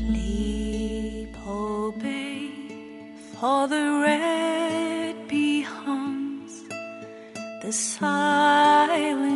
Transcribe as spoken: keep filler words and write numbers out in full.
Sleep, oh babe, for the red bee hums, the silent